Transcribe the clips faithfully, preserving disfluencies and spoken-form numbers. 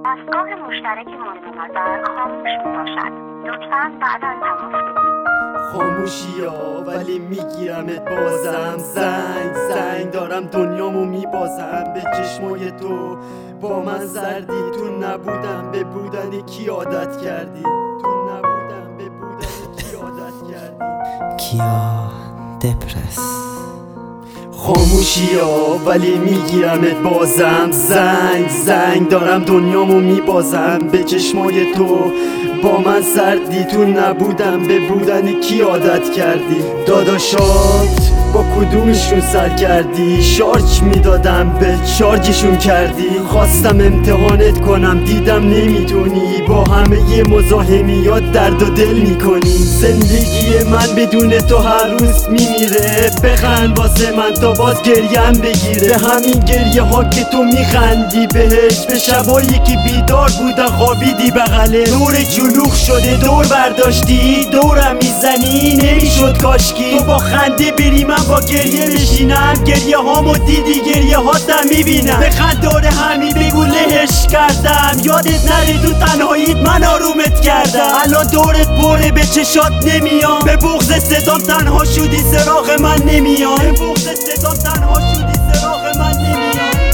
دستگاه مشترک مورد نظر خاموش می باشد. لطفاً بعداً تماس بگیرید. خاموشی ها ولی میگیرمت بازم، زنگ زنگ دارم دنیامو میبازم به چشمای تو. با من زردی تو نبودم به بودن کی عادت کردی، تو نبودم به بودن کی عادت کردی. کیا دپرس. خاموشی ها ولی میگیرمت بازم، زنگ زنگ دارم دنیامو میبازم به چشمای تو. با من سردی تو نبودم به بودن کی عادت کردی. داداشات با کدومشون سر کردی، شارژ میدادم به شارژشون کردی. خواستم امتحانت کنم دیدم نمیتونی، با همه مزاحمیات درد و دل میکنی. زندگی من بدون تو هر روز میمیره، بخند واسه من تا باز گریم بگیره. به همین گریه ها که تو میخندی بهش، به شبایی که بیدار بودن خوابیدی بغله. دور جلوخ شده دور برداشتی، دورم میزنی نمیشد کاشکی. تو با خنده بری من با گریه بشینم، گریه هامو دیدی گریه هاتم میبینم. بخند دور همی بگو لهش کردم، یادت نره تو تنهاییت من آرومت کردم. الان دورت پره به چشات نمیام، به بغض صدام تنها شدی سراغ من نمیام. به بغض صدام تنها شدی سراغ من نمیام.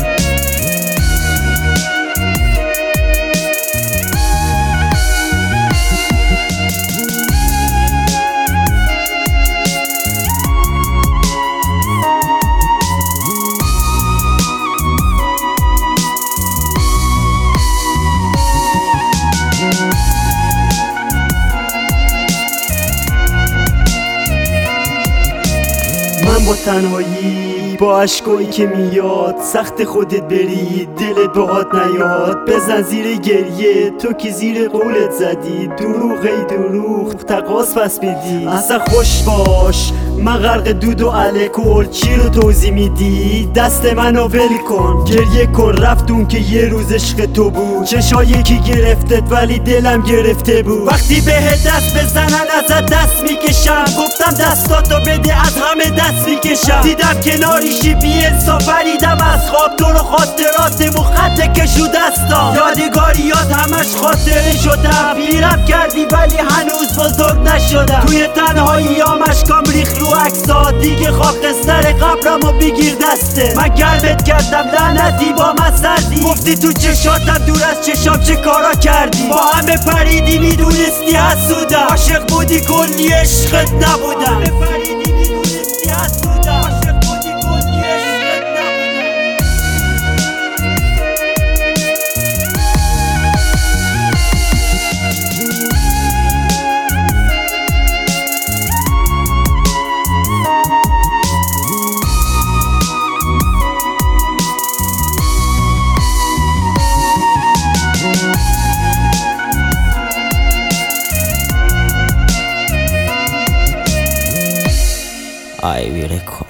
من با تنهایی با عشقایی که میاد، سخت خودت بری دلت باهات نیاد. بزن زیر گریه تو که زیر قولت زدی، دروغ ای دروغ تقاس پس بدی. اصلا خوش باش من غرق دود و الکل، چی رو توضیح میدی؟ دست منو ول کن گریه کن، رفتون که یه روز عشق تو بود. چشایی که گرفتت ولی دلم گرفته بود. وقتی بهت دست بزنن ازت دست میکشم، گفتم دستاتو بده از همه دست میکشم. دیدم کناریشی بی انصاف پریدم از خواب، تو رو خاطراتمو خط کشو دستام. یادگاریات همش خاطره شدم، پیرم کردی ولی هنوز بزرگ نشدم. توی تنهایی ها مشکام ریخ رو عکسات، دیگه خاکستر قبرمو بگیر دسته. من گرمت کردم لعنتی با من سردی، گفتی تو چشاتم دور از چشام چه کارا کردی. با همه پریدی میدونستی حسودم، عاشق بودی کلی عشقت نبودم. همه پریدی میدونستی حسودم، عاشق بودی کلی عشقت نبودم. I will record.